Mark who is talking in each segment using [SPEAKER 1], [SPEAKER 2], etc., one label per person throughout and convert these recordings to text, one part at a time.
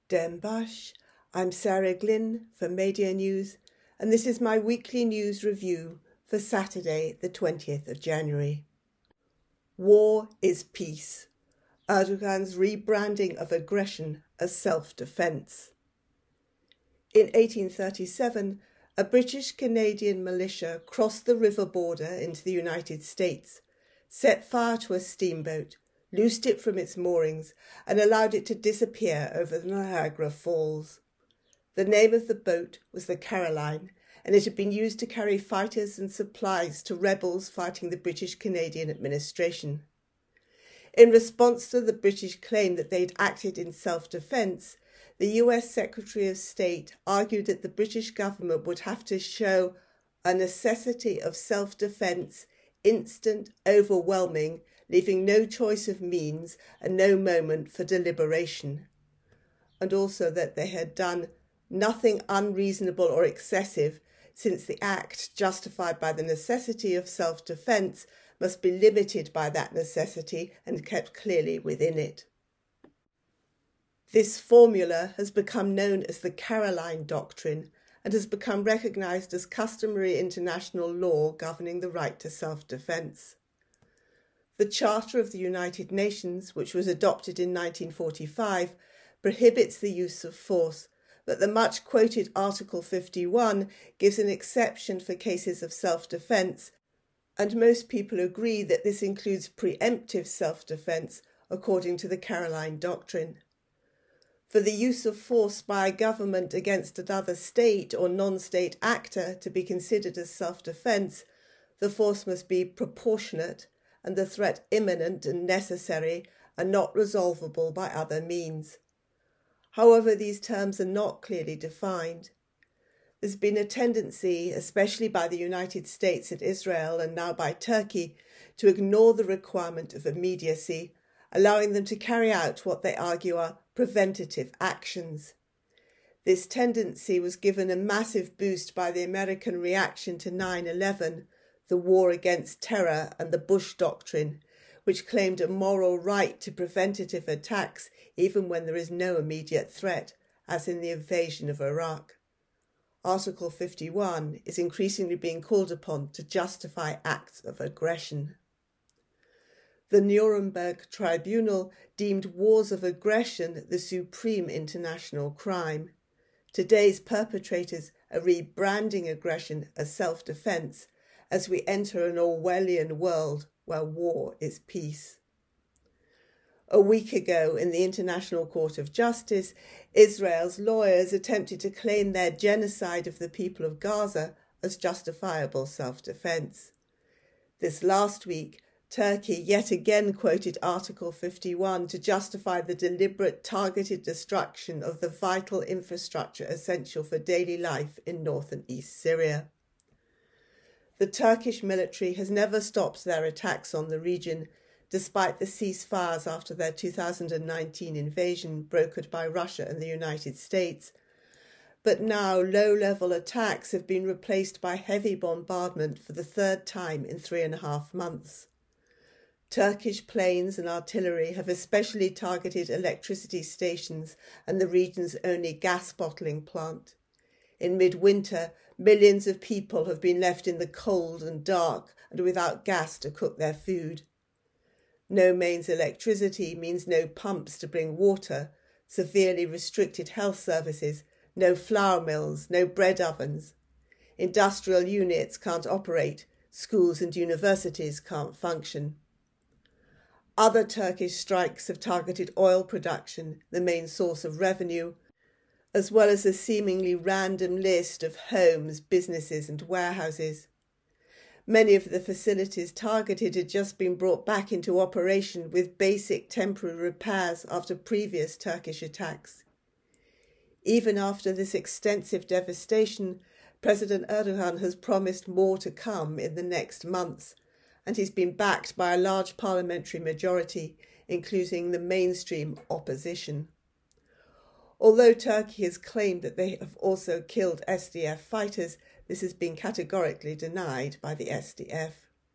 [SPEAKER 1] Dembash. I'm Sarah Glynn for Media News, and this is my weekly news review for Saturday, the 20th of January. War is peace. Erdogan's rebranding of aggression as self-defence. In 1837, a British-Canadian militia crossed the river border into the United States, set fire to a steamboat, loosed it from its moorings, and allowed it to disappear over the Niagara Falls. The name of the boat was the Caroline, and it had been used to carry fighters and supplies to rebels fighting the British-Canadian administration. In response to the British claim that they'd acted in self-defence, the US Secretary of State argued that the British government would have to show a necessity of self-defence, instant, overwhelming, leaving no choice of means and no moment for deliberation, and also that they had done nothing unreasonable or excessive, since the act, justified by the necessity of self-defence, must be limited by that necessity and kept clearly within it. This formula has become known as the Caroline Doctrine and has become recognised as customary international law governing the right to self-defence. The Charter of the United Nations, which was adopted in 1945, prohibits the use of force, but the much-quoted Article 51 gives an exception for cases of self-defence, and most people agree that this includes preemptive self-defence, according to the Caroline Doctrine. For the use of force by a government against another state or non-state actor to be considered as self-defence, the force must be proportionate and the threat imminent and necessary and not resolvable by other means. However, these terms are not clearly defined. There's been a tendency, especially by the United States and Israel and now by Turkey, to ignore the requirement of immediacy, allowing them to carry out what they argue are preventative actions. This tendency was given a massive boost by the American reaction to 9/11, the war against terror, and the Bush Doctrine, which claimed a moral right to preventative attacks even when there is no immediate threat, as in the invasion of Iraq. Article 51 is increasingly being called upon to justify acts of aggression. The Nuremberg Tribunal deemed wars of aggression the supreme international crime. Today's perpetrators are rebranding aggression as self-defence as we enter an Orwellian world where war is peace. A week ago, in the International Court of Justice, Israel's lawyers attempted to claim their genocide of the people of Gaza as justifiable self-defence. This last week, Turkey yet again quoted Article 51 to justify the deliberate targeted destruction of the vital infrastructure essential for daily life in north and east Syria. The Turkish military has never stopped their attacks on the region, despite the ceasefires after their 2019 invasion brokered by Russia and the United States. But now low-level attacks have been replaced by heavy bombardment for the third time in 3.5 months. Turkish planes and artillery have especially targeted electricity stations and the region's only gas bottling plant. In midwinter, millions of people have been left in the cold and dark and without gas to cook their food. No mains electricity means no pumps to bring water, severely restricted health services, no flour mills, no bread ovens. Industrial units can't operate, schools and universities can't function. Other Turkish strikes have targeted oil production, the main source of revenue, as well as a seemingly random list of homes, businesses and warehouses. Many of the facilities targeted had just been brought back into operation with basic temporary repairs after previous Turkish attacks. Even after this extensive devastation, President Erdogan has promised more to come in the next months, and he's been backed by a large parliamentary majority, including the mainstream opposition. Although Turkey has claimed that they have also killed SDF fighters, this has been categorically denied by the SDF.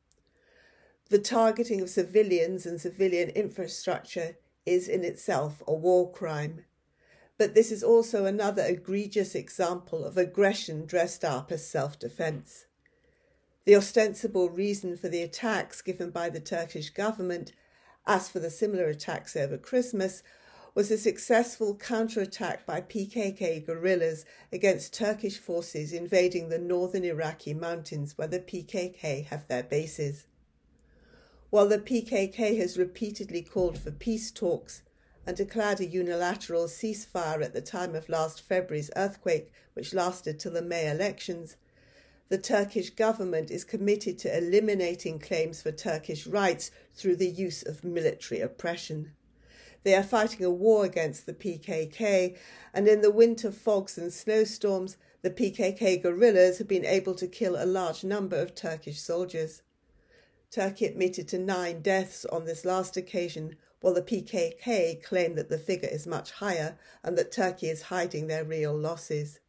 [SPEAKER 1] The targeting of civilians and civilian infrastructure is in itself a war crime. But this is also another egregious example of aggression dressed up as self-defense. The ostensible reason for the attacks given by the Turkish government, as for the similar attacks over Christmas, was a successful counterattack by PKK guerrillas against Turkish forces invading the northern Iraqi mountains where the PKK have their bases. While the PKK has repeatedly called for peace talks and declared a unilateral ceasefire at the time of last February's earthquake, which lasted till the May elections, the Turkish government is committed to eliminating claims for Turkish rights through the use of military oppression. They are fighting a war against the PKK, and in the winter fogs and snowstorms, the PKK guerrillas have been able to kill a large number of Turkish soldiers. Turkey admitted to 9 deaths on this last occasion, while the PKK claim that the figure is much higher and that Turkey is hiding their real losses.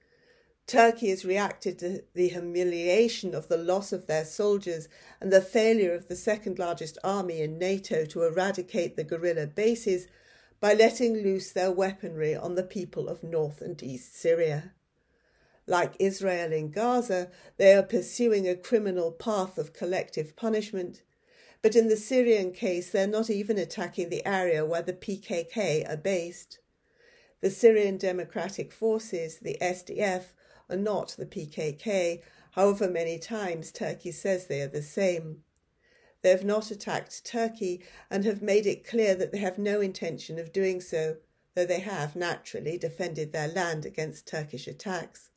[SPEAKER 1] Turkey has reacted to the humiliation of the loss of their soldiers and the failure of the second largest army in NATO to eradicate the guerrilla bases by letting loose their weaponry on the people of North and East Syria. Like Israel in Gaza, they are pursuing a criminal path of collective punishment, but in the Syrian case they're not even attacking the area where the PKK are based. The Syrian Democratic Forces, the SDF, are not the PKK, however many times Turkey says they are the same. They have not attacked Turkey and have made it clear that they have no intention of doing so, though they have naturally defended their land against Turkish attacks.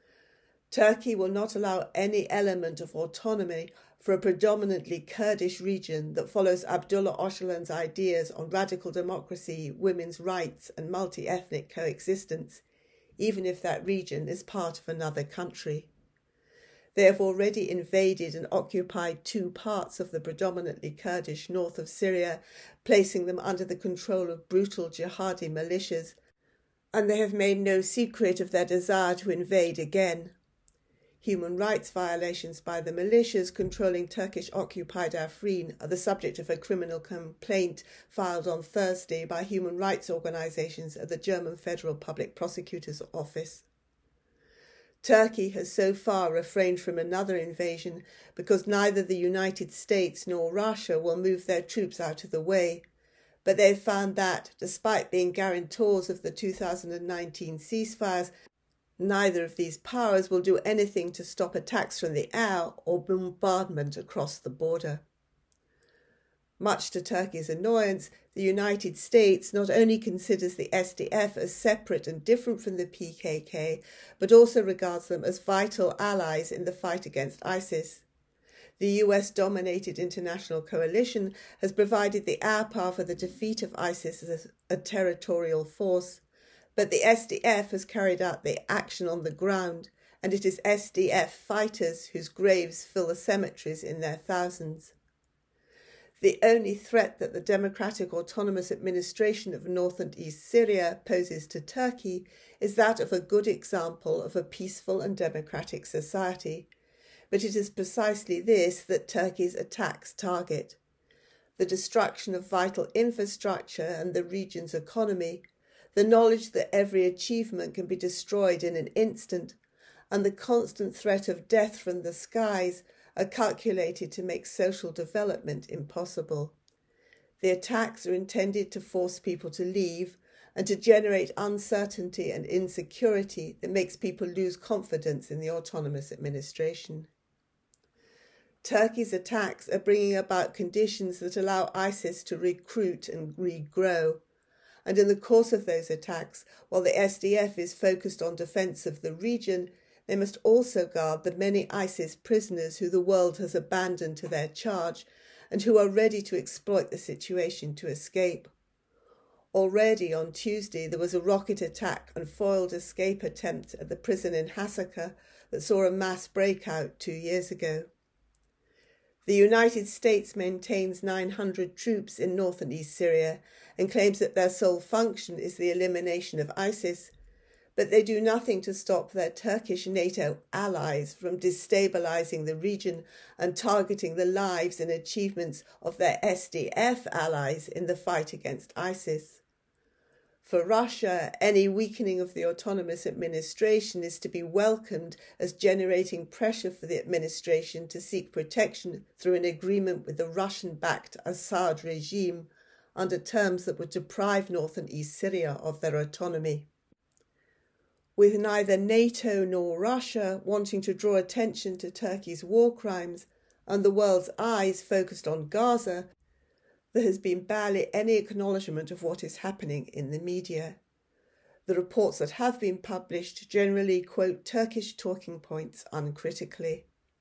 [SPEAKER 1] Turkey will not allow any element of autonomy for a predominantly Kurdish region that follows Abdullah Öcalan's ideas on radical democracy, women's rights and multi-ethnic coexistence, even if that region is part of another country. They have already invaded and occupied 2 parts of the predominantly Kurdish north of Syria, placing them under the control of brutal jihadi militias, and they have made no secret of their desire to invade again. Human rights violations by the militias controlling Turkish-occupied Afrin are the subject of a criminal complaint filed on Thursday by human rights organisations at the German Federal Public Prosecutor's Office. Turkey has so far refrained from another invasion because neither the United States nor Russia will move their troops out of the way, but they have found that, despite being guarantors of the 2019 ceasefires, neither of these powers will do anything to stop attacks from the air or bombardment across the border. Much to Turkey's annoyance, the United States not only considers the SDF as separate and different from the PKK, but also regards them as vital allies in the fight against ISIS. The US-dominated international coalition has provided the air power for the defeat of ISIS as a territorial force, but the SDF has carried out the action on the ground, and it is SDF fighters whose graves fill the cemeteries in their thousands. The only threat that the Democratic Autonomous Administration of North and East Syria poses to Turkey is that of a good example of a peaceful and democratic society. But it is precisely this that Turkey's attacks target: the destruction of vital infrastructure and the region's economy, the knowledge that every achievement can be destroyed in an instant, and the constant threat of death from the skies are calculated to make social development impossible. The attacks are intended to force people to leave and to generate uncertainty and insecurity that makes people lose confidence in the autonomous administration. Turkey's attacks are bringing about conditions that allow ISIS to recruit and regrow. And in the course of those attacks, while the SDF is focused on defence of the region, they must also guard the many ISIS prisoners who the world has abandoned to their charge and who are ready to exploit the situation to escape. Already on Tuesday, there was a rocket attack and foiled escape attempt at the prison in Hasaka that saw a mass breakout 2 years ago. The United States maintains 900 troops in North and East Syria and claims that their sole function is the elimination of ISIS, but they do nothing to stop their Turkish NATO allies from destabilising the region and targeting the lives and achievements of their SDF allies in the fight against ISIS. For Russia, any weakening of the autonomous administration is to be welcomed as generating pressure for the administration to seek protection through an agreement with the Russian-backed Assad regime under terms that would deprive North and East Syria of their autonomy. With neither NATO nor Russia wanting to draw attention to Turkey's war crimes and the world's eyes focused on Gaza, there has been barely any acknowledgement of what is happening in the media. The reports that have been published generally quote Turkish talking points uncritically.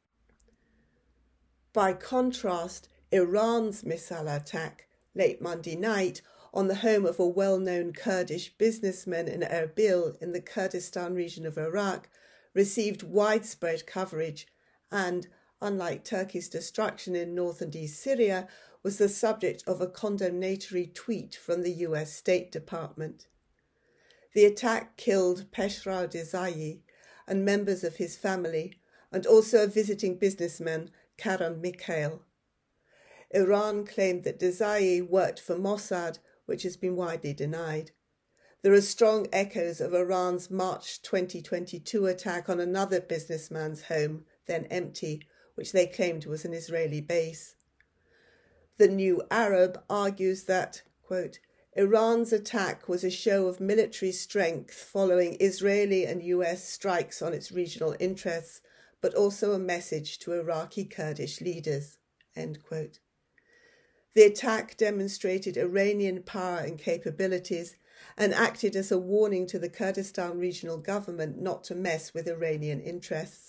[SPEAKER 1] By contrast, Iran's missile attack late Monday night on the home of a well-known Kurdish businessman in Erbil in the Kurdistan region of Iraq received widespread coverage and, unlike Turkey's destruction in north and east Syria, was the subject of a condemnatory tweet from the US State Department. The attack killed Peshrar Desai and members of his family, and also a visiting businessman, Karam Mikhail. Iran claimed that Desai worked for Mossad, which has been widely denied. There are strong echoes of Iran's March 2022 attack on another businessman's home, then empty, which they claimed was an Israeli base. The New Arab argues that, quote, Iran's attack was a show of military strength following Israeli and US strikes on its regional interests, but also a message to Iraqi Kurdish leaders, end quote. The attack demonstrated Iranian power and capabilities and acted as a warning to the Kurdistan regional government not to mess with Iranian interests.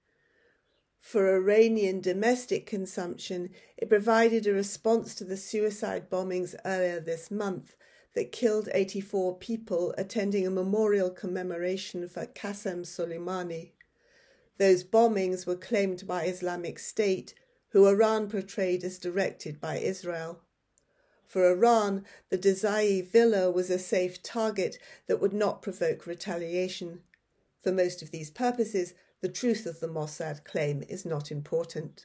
[SPEAKER 1] For Iranian domestic consumption, it provided a response to the suicide bombings earlier this month that killed 84 people attending a memorial commemoration for Qasem Soleimani. Those bombings were claimed by Islamic State, who Iran portrayed as directed by Israel. For Iran, the Desai villa was a safe target that would not provoke retaliation. For most of these purposes, the truth of the Mossad claim is not important.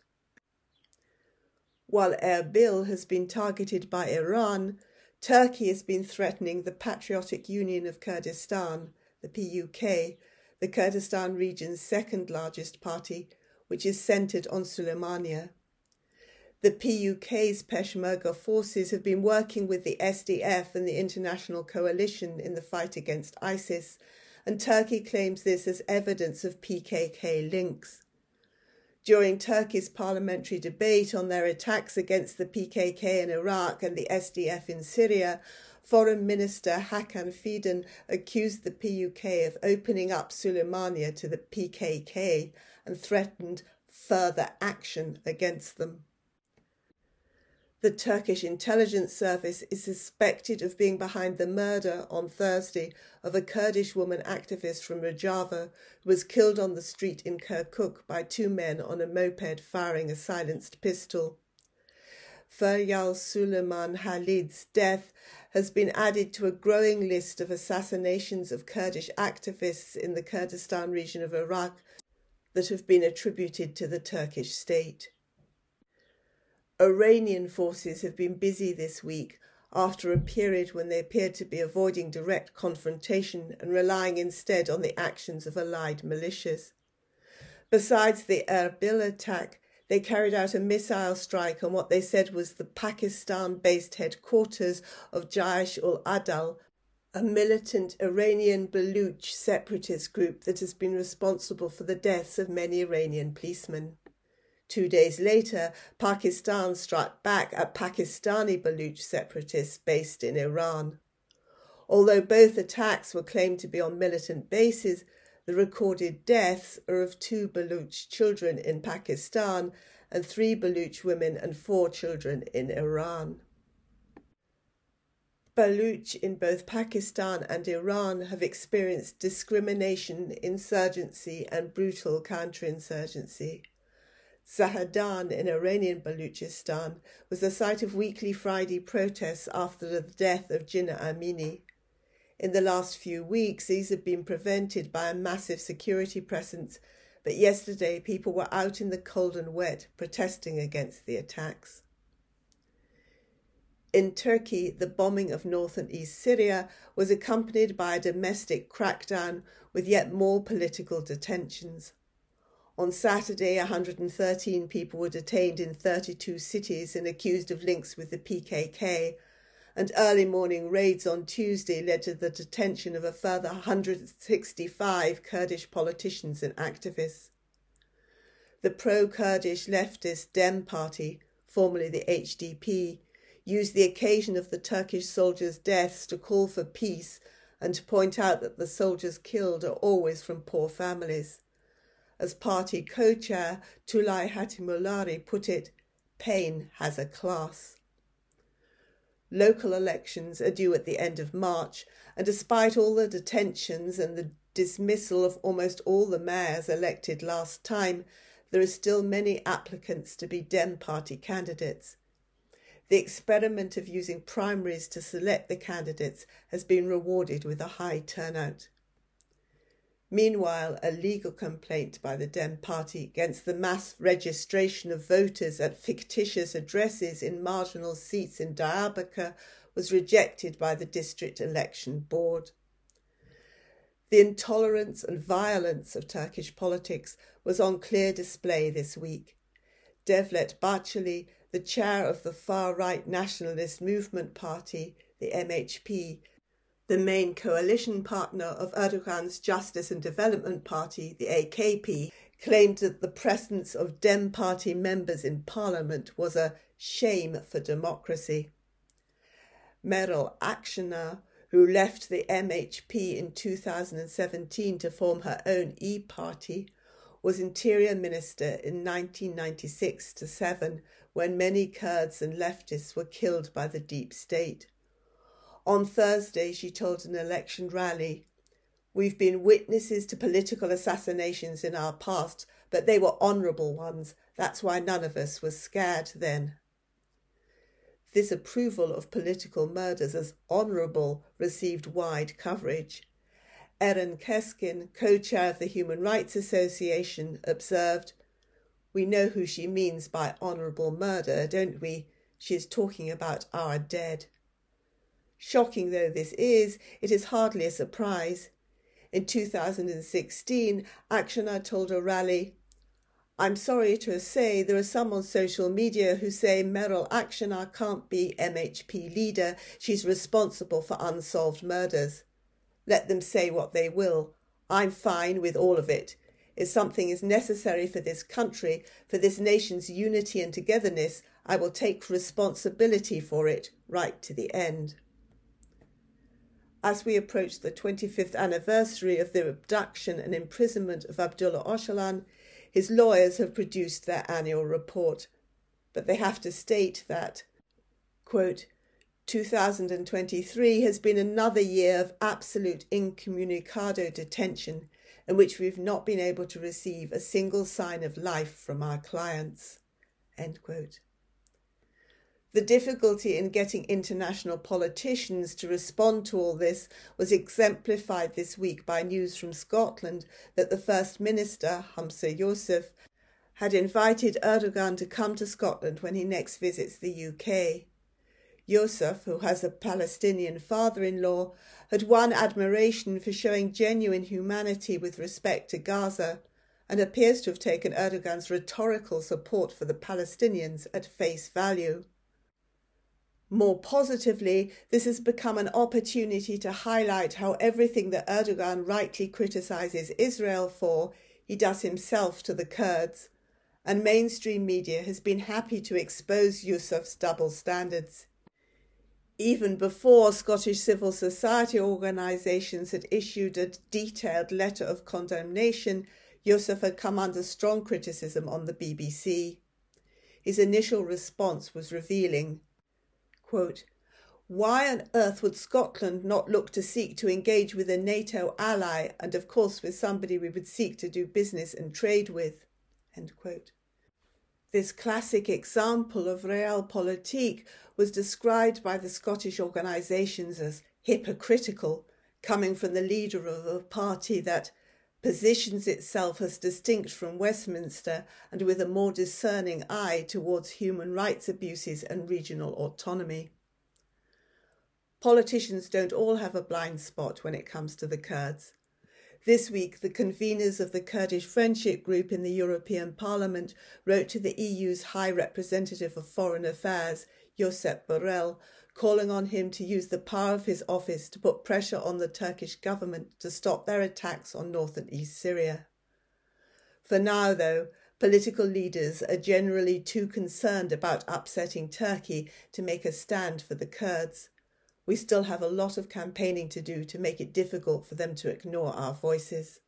[SPEAKER 1] While Erbil has been targeted by Iran, Turkey has been threatening the Patriotic Union of Kurdistan, the PUK, the Kurdistan region's second largest party, which is centred on Sulaymaniyah. The PUK's Peshmerga forces have been working with the SDF and the international coalition in the fight against ISIS, and Turkey claims this as evidence of PKK links. During Turkey's parliamentary debate on their attacks against the PKK in Iraq and the SDF in Syria, Foreign Minister Hakan Fidan accused the PUK of opening up Sulaymaniyah to the PKK and threatened further action against them. The Turkish intelligence service is suspected of being behind the murder on Thursday of a Kurdish woman activist from Rojava who was killed on the street in Kirkuk by two men on a moped firing a silenced pistol. Feryal Suleiman Halid's death has been added to a growing list of assassinations of Kurdish activists in the Kurdistan region of Iraq that have been attributed to the Turkish state. Iranian forces have been busy this week after a period when they appeared to be avoiding direct confrontation and relying instead on the actions of allied militias. Besides the Erbil attack, they carried out a missile strike on what they said was the Pakistan-based headquarters of Jaish-ul-Adl, a militant Iranian Baluch separatist group that has been responsible for the deaths of many Iranian policemen. 2 days later, Pakistan struck back at Pakistani Baluch separatists based in Iran. Although both attacks were claimed to be on militant bases, the recorded deaths are of 2 Baluch children in Pakistan and 3 Baluch women and 4 children in Iran. Baluch in both Pakistan and Iran have experienced discrimination, insurgency and brutal counterinsurgency. Zahedan in Iranian Baluchistan was the site of weekly Friday protests after the death of Jinnah Amini. In the last few weeks, these have been prevented by a massive security presence, but yesterday people were out in the cold and wet protesting against the attacks. In Turkey, the bombing of north and east Syria was accompanied by a domestic crackdown with yet more political detentions. On Saturday, 113 people were detained in 32 cities and accused of links with the PKK, and early morning raids on Tuesday led to the detention of a further 165 Kurdish politicians and activists. The pro-Kurdish leftist Dem Party, formerly the HDP, used the occasion of the Turkish soldiers' deaths to call for peace and to point out that the soldiers killed are always from poor families. As party co-chair Tulay Hatimulari put it, pain has a class. Local elections are due at the end of March, and despite all the detentions and the dismissal of almost all the mayors elected last time, there are still many applicants to be Dem Party candidates. The experiment of using primaries to select the candidates has been rewarded with a high turnout. Meanwhile, a legal complaint by the Dem Party against the mass registration of voters at fictitious addresses in marginal seats in Diyarbakir was rejected by the District Election Board. The intolerance and violence of Turkish politics was on clear display this week. Devlet Bahçeli, the chair of the far-right nationalist movement party, the MHP, the main coalition partner of Erdogan's Justice and Development Party, the AKP, claimed that the presence of Dem Party members in parliament was a shame for democracy. Meral Akşener, who left the MHP in 2017 to form her own E-Party, was Interior Minister in 1996-7 when many Kurds and leftists were killed by the deep state. On Thursday, she told an election rally, "We've been witnesses to political assassinations in our past, but they were honourable ones. That's why none of us was scared then." This approval of political murders as honourable received wide coverage. Eren Keskin, co-chair of the Human Rights Association, observed, "We know who she means by honourable murder, don't we? She is talking about our dead." Shocking though this is, it is hardly a surprise. In 2016, Akşener told a rally, "I'm sorry to say there are some on social media who say Meral Akşener can't be MHP leader, she's responsible for unsolved murders. Let them say what they will. I'm fine with all of it. If something is necessary for this country, for this nation's unity and togetherness, I will take responsibility for it right to the end." As we approach the 25th anniversary of the abduction and imprisonment of Abdullah Öcalan, his lawyers have produced their annual report, but they have to state that, quote, 2023 has been another year of absolute incommunicado detention in which we've not been able to receive a single sign of life from our clients, end quote. The difficulty in getting international politicians to respond to all this was exemplified this week by news from Scotland that the First Minister, Humza Yousaf, had invited Erdogan to come to Scotland when he next visits the UK. Yousaf, who has a Palestinian father-in-law, had won admiration for showing genuine humanity with respect to Gaza and appears to have taken Erdogan's rhetorical support for the Palestinians at face value. More positively, this has become an opportunity to highlight how everything that Erdogan rightly criticises Israel for, he does himself to the Kurds, and mainstream media has been happy to expose Yousaf's double standards. Even before Scottish civil society organisations had issued a detailed letter of condemnation, Yousaf had come under strong criticism on the BBC. His initial response was revealing. Quote, "Why on earth would Scotland not look to seek to engage with a NATO ally and of course with somebody we would seek to do business and trade with?" End quote. This classic example of realpolitik was described by the Scottish organisations as hypocritical, coming from the leader of a party that positions itself as distinct from Westminster and with a more discerning eye towards human rights abuses and regional autonomy. Politicians don't all have a blind spot when it comes to the Kurds. This week, the conveners of the Kurdish Friendship Group in the European Parliament wrote to the EU's High Representative of Foreign Affairs, Josep Borrell, calling on him to use the power of his office to put pressure on the Turkish government to stop their attacks on north and east Syria. For now, though, political leaders are generally too concerned about upsetting Turkey to make a stand for the Kurds. We still have a lot of campaigning to do to make it difficult for them to ignore our voices.